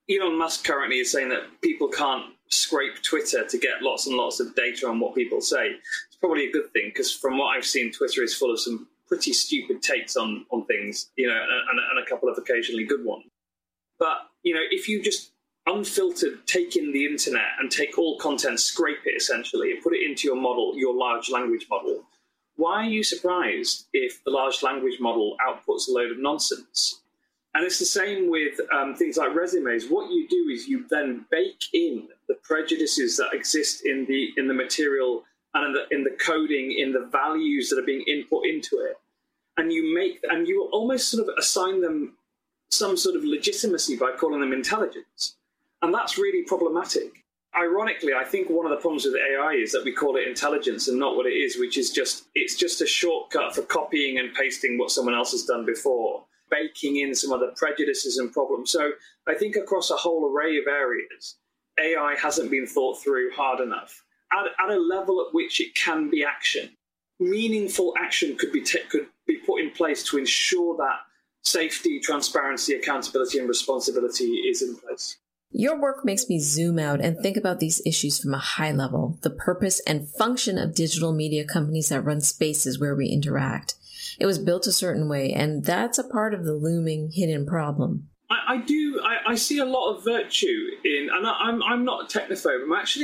Speaker 4: Elon Musk currently is saying that people can't scrape Twitter to get lots and lots of data on what people say. It's probably a good thing, because from what I've seen, Twitter is full of some pretty stupid takes on things, and a couple of occasionally good ones. But, if you just unfiltered take in the internet and take all content, scrape it essentially, and put it into your model, your large language model, why are you surprised if the large language model outputs a load of nonsense? And it's the same with things like resumes. What you do is you then bake in the prejudices that exist in the material and in the coding, in the values that are being input into it, and you almost sort of assign them some sort of legitimacy by calling them intelligence, and that's really problematic. Ironically, I think one of the problems with AI is that we call it intelligence and not what it is, which is it's just a shortcut for copying and pasting what someone else has done before, baking in some other prejudices and problems. So I think across a whole array of areas, AI hasn't been thought through hard enough at a level at which it can be action. Meaningful action could be put in place to ensure that safety, transparency, accountability, and responsibility is in place.
Speaker 5: Your work makes me zoom out and think about these issues from a high level, the purpose and function of digital media companies that run spaces where we interact. It was built a certain way, and that's a part of the looming hidden problem.
Speaker 4: I see a lot of virtue in, and I'm not a technophobe.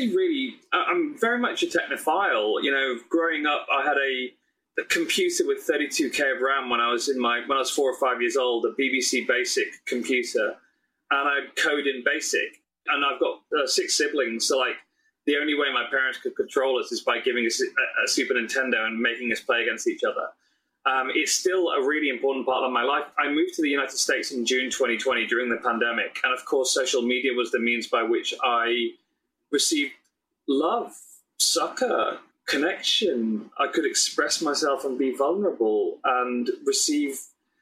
Speaker 4: I'm very much a technophile. Growing up, I had a computer with 32K of RAM when I was 4 or 5 years old, a BBC Basic computer, and I'd code in BASIC. And I've got 6 siblings, so the only way my parents could control us is by giving us a Super Nintendo and making us play against each other. It's still a really important part of my life. I moved to the United States in June 2020 during the pandemic. And of course, social media was the means by which I received love, succor, connection. I could express myself and be vulnerable and receive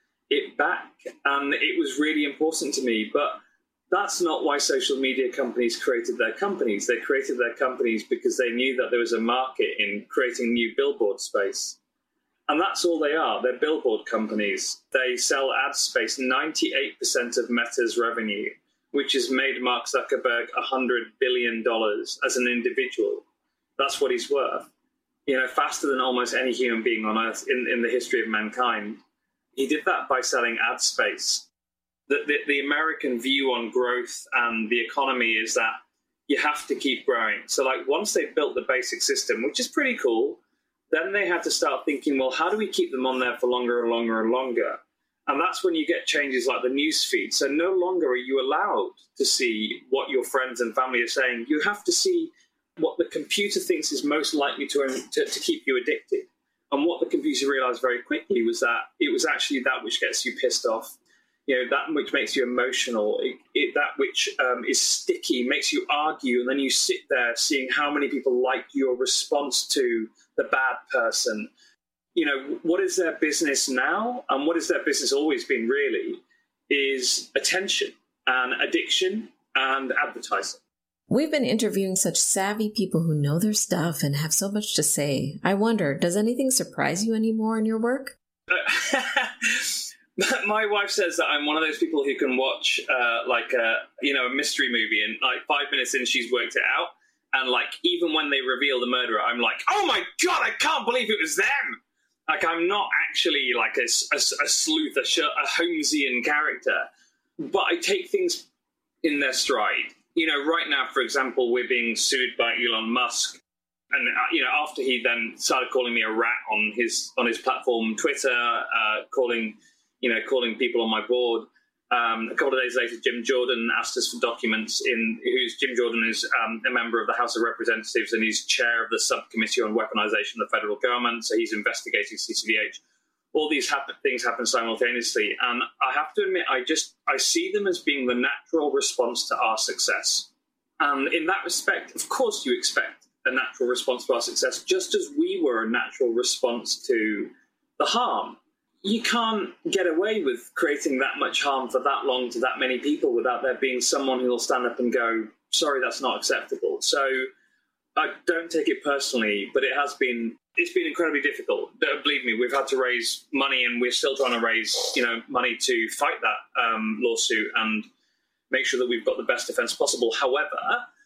Speaker 4: it back. And it was really important to me. But that's not why social media companies created their companies. They created their companies because they knew that there was a market in creating new billboard space. And that's all they are. They're billboard companies. They sell ad space. 98% of Meta's revenue, which has made Mark Zuckerberg $100 billion as an individual. That's what he's worth. Faster than almost any human being on Earth in the history of mankind. He did that by selling ad space. The American view on growth and the economy is that you have to keep growing. So once they've built the basic system, which is pretty cool, then they had to start thinking, well, how do we keep them on there for longer and longer and longer? And that's when you get changes like the news feed. So no longer are you allowed to see what your friends and family are saying. You have to see what the computer thinks is most likely to keep you addicted. And what the computer realized very quickly was that it was actually that which gets you pissed off, that which makes you emotional, that which is sticky, makes you argue, and then you sit there seeing how many people like your response to the bad person. What is their business now, and what is their business always been really, is attention and addiction and advertising.
Speaker 5: We've been interviewing such savvy people who know their stuff and have so much to say. I wonder, does anything surprise you anymore in your work?
Speaker 4: My wife says that I'm one of those people who can watch a mystery movie, and 5 minutes in she's worked it out. And even when they reveal the murderer, I'm like, oh my God, I can't believe it was them. I'm not actually a sleuth, a Holmesian character, but I take things in their stride. Right now, for example, we're being sued by Elon Musk. And, after he then started calling me a rat on his platform, Twitter, calling people on my board. A couple of days later, Jim Jordan asked us for documents. Jim Jordan is a member of the House of Representatives, and he's chair of the subcommittee on weaponization of the federal government. So he's investigating CCDH. All these things happen simultaneously, and I have to admit, I see them as being the natural response to our success. And in that respect, of course, you expect a natural response to our success, just as we were a natural response to the harm. You can't get away with creating that much harm for that long to that many people without there being someone who will stand up and go, sorry, that's not acceptable. So I don't take it personally, but it's been incredibly difficult. Believe me, we've had to raise money, and we're still trying to raise money to fight that lawsuit. And make sure that we've got the best defense possible. However,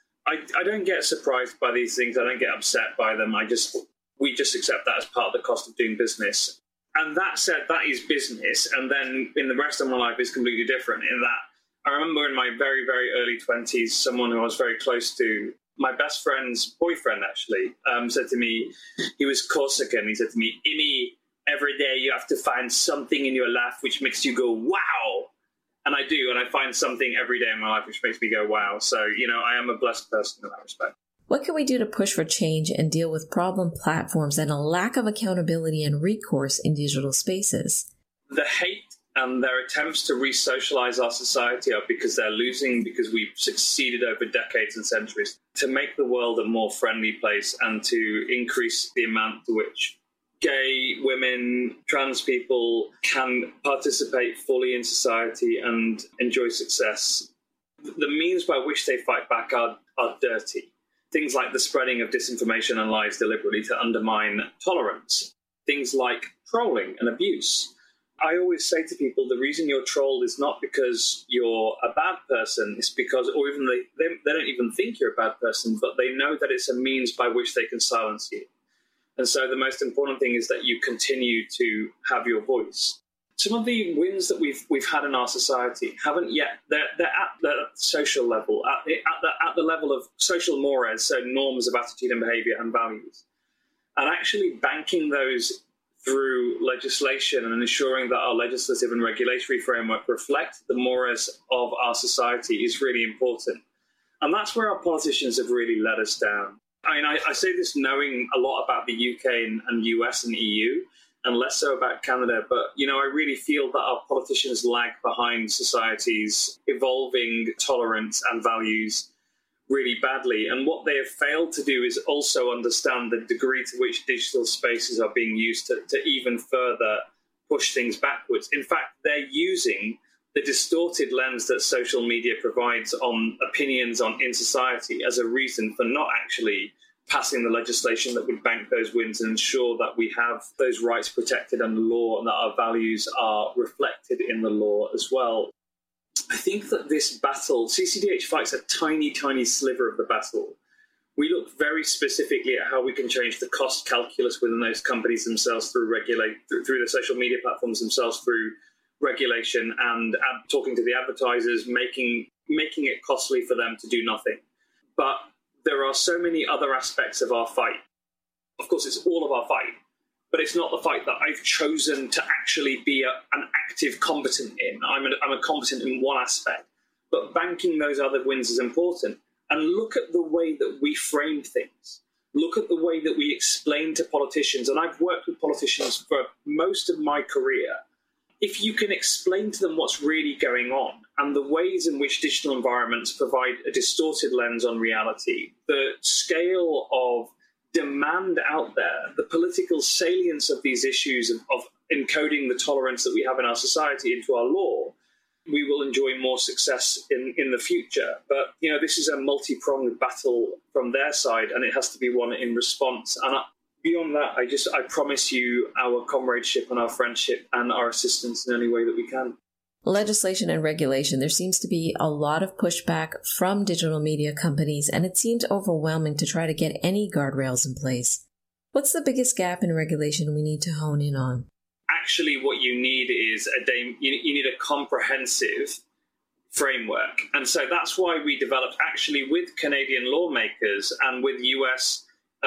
Speaker 4: I don't get surprised by these things. I don't get upset by them. We just accept that as part of the cost of doing business. And that said, that is business. And then in the rest of my life is completely different in that I remember in my very, very early 20s, someone who I was very close to, my best friend's boyfriend actually, said to me, he was Corsican. He said to me, Imi, every day you have to find something in your life which makes you go, wow. And I do, and I find something every day in my life which makes me go, wow. So, I am a blessed person in that respect.
Speaker 5: What can we do to push for change and deal with problem platforms and a lack of accountability and recourse in digital spaces?
Speaker 4: The hate and their attempts to re-socialize our society are because they're losing, because we've succeeded over decades and centuries to make the world a more friendly place and to increase the amount to which gay, women, trans people can participate fully in society and enjoy success. The means by which they fight back are dirty. Things like the spreading of disinformation and lies deliberately to undermine tolerance. Things like trolling and abuse. I always say to people, the reason you're trolled is not because you're a bad person, it's because, or even they don't even think you're a bad person, but they know that it's a means by which they can silence you. And so the most important thing is that you continue to have your voice. Some of the wins that we've had in our society haven't yet, they're at the social level, at the level of social mores, so norms of attitude and behavior and values. And actually banking those through legislation and ensuring that our legislative and regulatory framework reflect the mores of our society is really important. And that's where our politicians have really let us down. I mean, I say this knowing a lot about the UK and US and EU, and less so about Canada, but, I really feel that our politicians lag behind society's evolving tolerance and values really badly. And what they have failed to do is also understand the degree to which digital spaces are being used to even further push things backwards. In fact, they're using the distorted lens that social media provides on opinions in society as a reason for not actually passing the legislation that would bank those wins and ensure that we have those rights protected under law and that our values are reflected in the law as well. I think that this battle, CCDH fights a tiny, tiny sliver of the battle. We look very specifically at how we can change the cost calculus within those companies themselves through the social media platforms themselves through regulation and talking to the advertisers, making it costly for them to do nothing. But there are so many other aspects of our fight. Of course, it's all of our fight, but it's not the fight that I've chosen to actually be an active combatant in. I'm a combatant in one aspect, but banking those other wins is important. And look at the way that we frame things. Look at the way that we explain to politicians. And I've worked with politicians for most of my career. If you can explain to them what's really going on and the ways in which digital environments provide a distorted lens on reality, the scale of demand out there, the political salience of these issues of encoding the tolerance that we have in our society into our law, we will enjoy more success in the future. But, this is a multi-pronged battle from their side, and it has to be won in response. And beyond that, I promise you our comradeship and our friendship and our assistance in any way that we can.
Speaker 5: Legislation and regulation. There seems to be a lot of pushback from digital media companies, and it seems overwhelming to try to get any guardrails in place. What's the biggest gap in regulation we need to hone in on?
Speaker 4: Actually, what you need is you need a comprehensive framework. And so that's why we developed, actually with Canadian lawmakers and with US,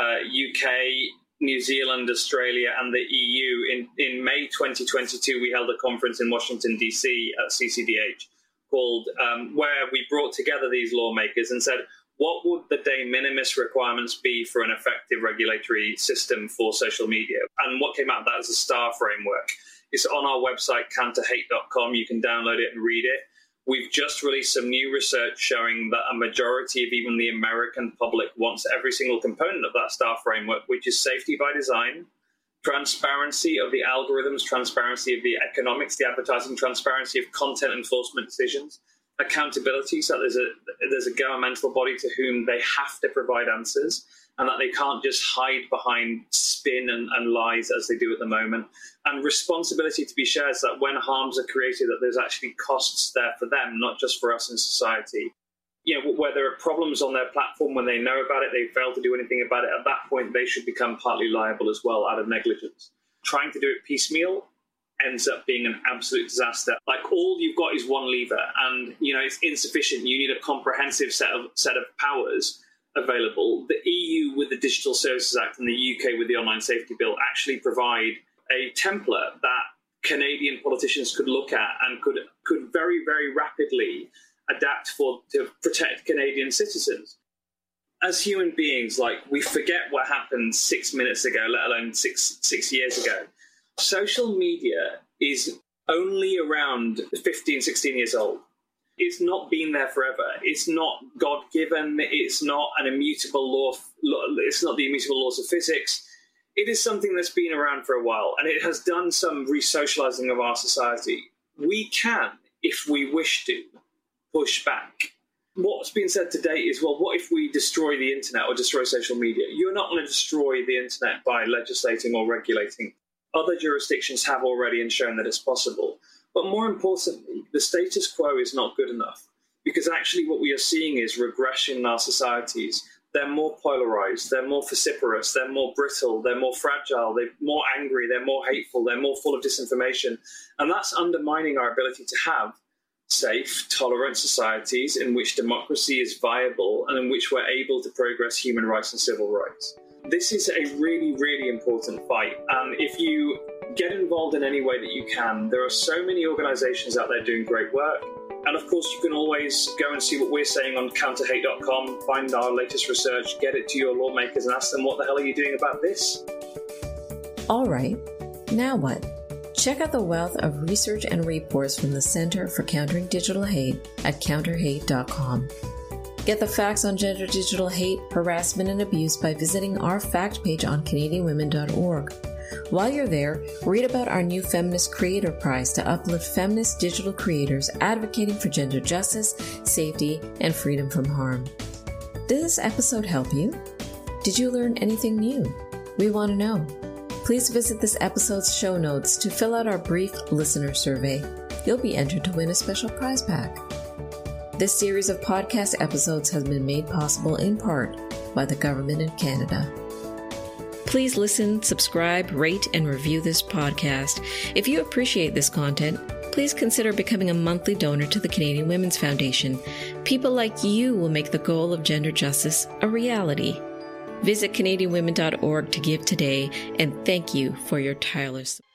Speaker 4: UK, New Zealand, Australia, and the EU. In May 2022, we held a conference in Washington, D.C. at CCDH called where we brought together these lawmakers and said, what would the de minimis requirements be for an effective regulatory system for social media? And what came out of that is a STAR framework. It's on our website, counterhate.com. You can download it and read it. We've just released some new research showing that a majority of even the American public wants every single component of that STAR framework, which is safety by design, transparency of the algorithms, transparency of the economics, the advertising, transparency of content enforcement decisions, accountability, so there's a governmental body to whom they have to provide answers, and that they can't just hide behind spin and lies as they do at the moment. And responsibility to be shared, so that when harms are created, that there's actually costs there for them, not just for us in society. Where there are problems on their platform, when they know about it, they fail to do anything about it, at that point they should become partly liable as well out of negligence. Trying to do it piecemeal ends up being an absolute disaster. Like, all you've got is one lever, and it's insufficient. You need a comprehensive set of powers available. The EU with the Digital Services Act and the UK with the Online Safety Bill actually provide a template that Canadian politicians could look at and could very, very rapidly adapt to protect Canadian citizens. As human beings, we forget what happened 6 minutes ago, let alone six years ago. Social media is only around 15, 16 years old. It's not been there forever. It's not God-given. It's not an immutable law. It's not the immutable laws of physics. It is something that's been around for a while, and it has done some re-socializing of our society. We can, if we wish to, push back. What's been said today is, well, what if we destroy the internet or destroy social media? You're not going to destroy the internet by legislating or regulating. Other jurisdictions have already and shown that it's possible. But more importantly, the status quo is not good enough, because actually what we are seeing is regression in our societies. They're more polarized, they're more vociferous, they're more brittle, they're more fragile, they're more angry, they're more hateful, they're more full of disinformation. And that's undermining our ability to have safe, tolerant societies in which democracy is viable and in which we're able to progress human rights and civil rights. This is a really, really important fight. And if you get involved in any way that you can, there are so many organizations out there doing great work. And of course, you can always go and see what we're saying on counterhate.com, find our latest research, get it to your lawmakers and ask them, what the hell are you doing about this?
Speaker 5: All right, now what? Check out the wealth of research and reports from the Center for Countering Digital Hate at counterhate.com. Get the facts on gender digital hate, harassment, and abuse by visiting our fact page on CanadianWomen.org. While you're there, read about our new Feminist Creator Prize to uplift feminist digital creators advocating for gender justice, safety, and freedom from harm. Did this episode help you? Did you learn anything new? We want to know. Please visit this episode's show notes to fill out our brief listener survey. You'll be entered to win a special prize pack. This series of podcast episodes has been made possible in part by the Government of Canada. Please listen, subscribe, rate, and review this podcast. If you appreciate this content, please consider becoming a monthly donor to the Canadian Women's Foundation. People like you will make the goal of gender justice a reality. Visit CanadianWomen.org to give today, and thank you for your tireless support.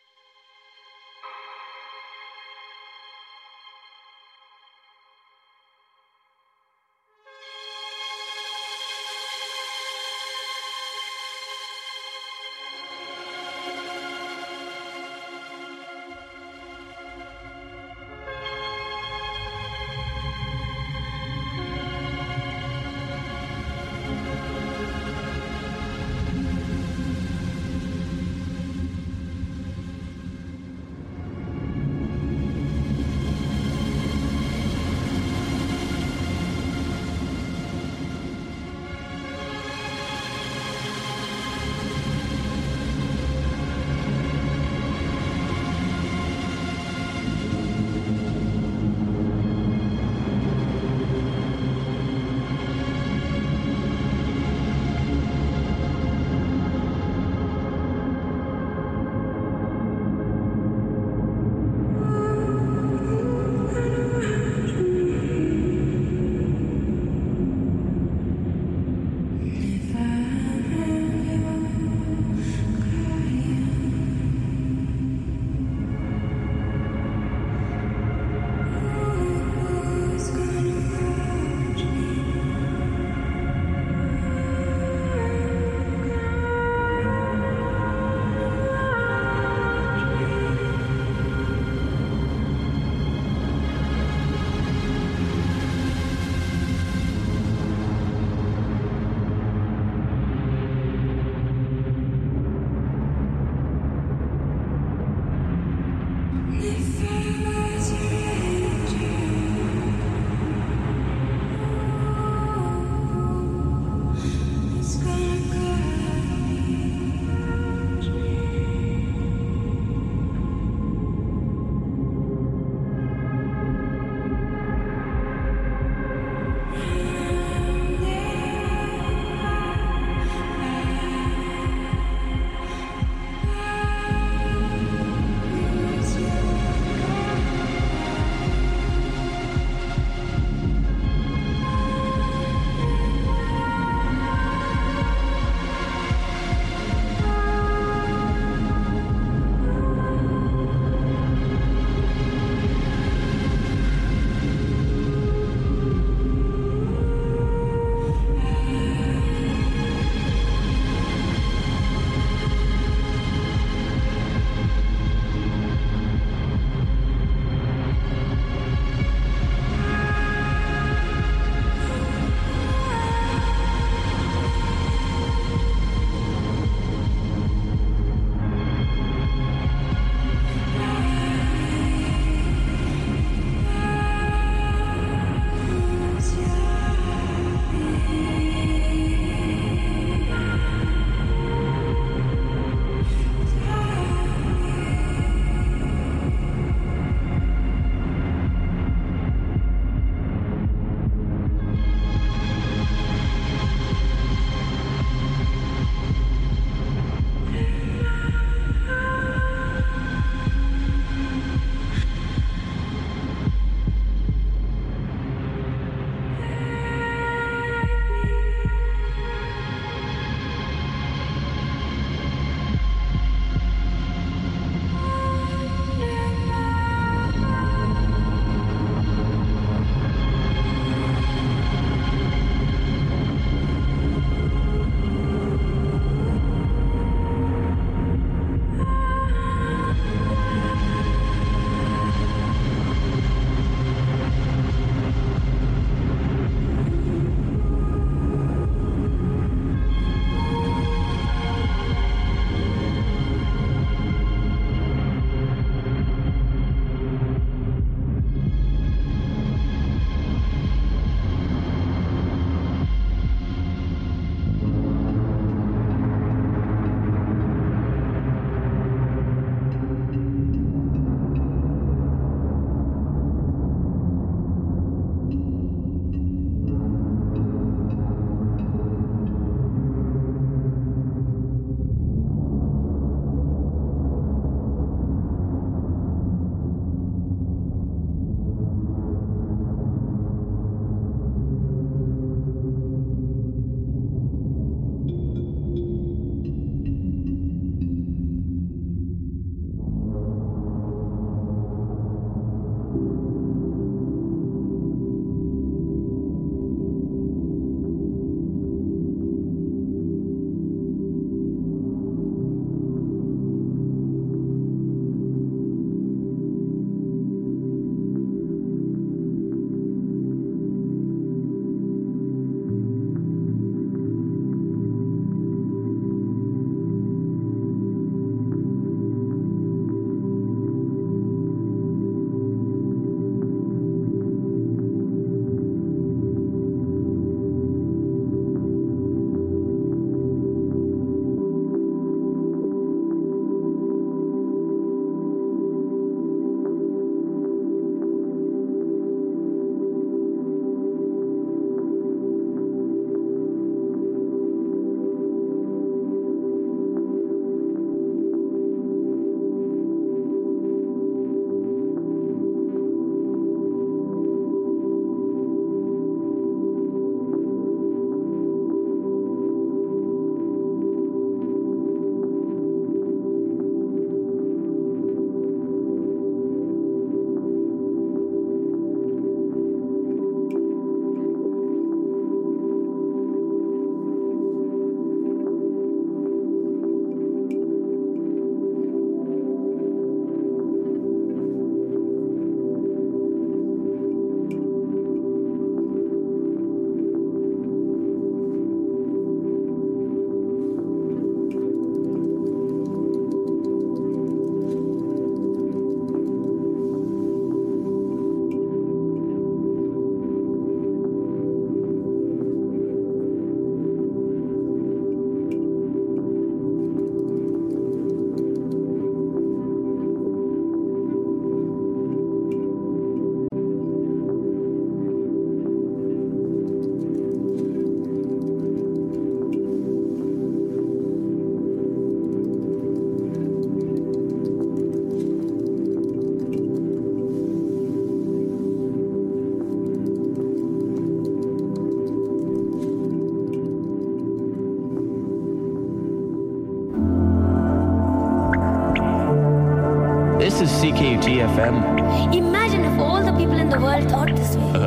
Speaker 6: This is CKUT FM.
Speaker 7: Imagine if all the people in the world thought this way.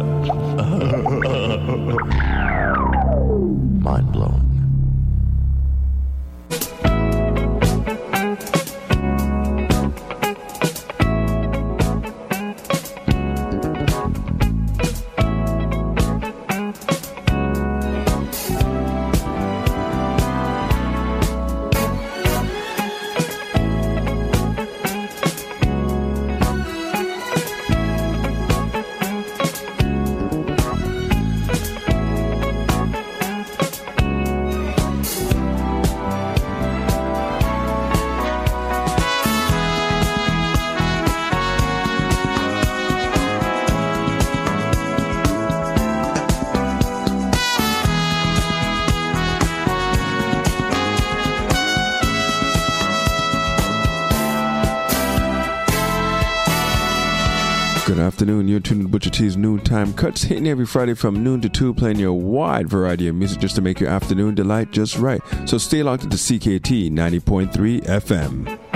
Speaker 6: Mind blown.
Speaker 8: Good afternoon. You're tuned to Butcher T's Noontime Cuts, hitting every Friday from noon to 2, playing you a wide variety of music just to make your afternoon delight just right. So stay locked to CKT 90.3 FM.